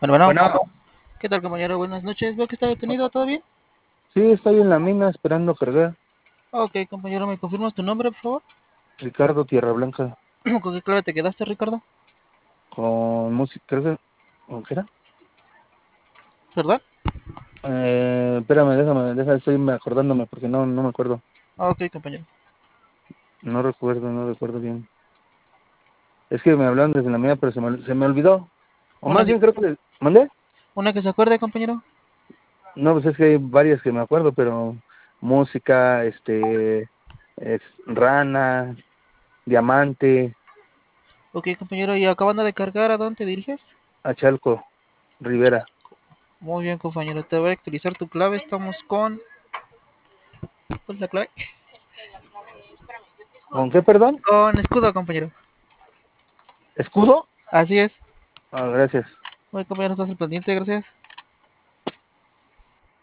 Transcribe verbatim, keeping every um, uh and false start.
Bueno, bueno, Bueno, ¿qué tal, compañero? Buenas noches. Veo que está detenido, ¿todo bien? sí, estoy en la mina esperando cargar. Ok, compañero, ¿me confirmas tu nombre, por favor? Ricardo Tierra Blanca ¿Con qué clave te quedaste, Ricardo? con música, creo que, ¿con qué era? ¿Verdad? Eh, espérame, déjame, déjame, estoy me acordándome porque no, no me acuerdo. Ok, compañero. No recuerdo, no recuerdo bien. Es que me hablaron desde la mina, pero se me, se me olvidó. O Una, más di- bien creo que, ¿mandé? una que se acuerde, compañero. No, pues es que hay varias que me acuerdo, pero música, este, es Rana, Diamante, Ok, compañero, y acabando de cargar, ¿a dónde te diriges? Achalco, Rivera. Muy bien, compañero, te voy a actualizar tu clave. Estamos con... ¿Cuál es la clave? ¿Con qué, perdón? Con escudo, compañero. ¿Escudo? Así es. Ah, gracias. Muy compañero, estás al pendiente, gracias.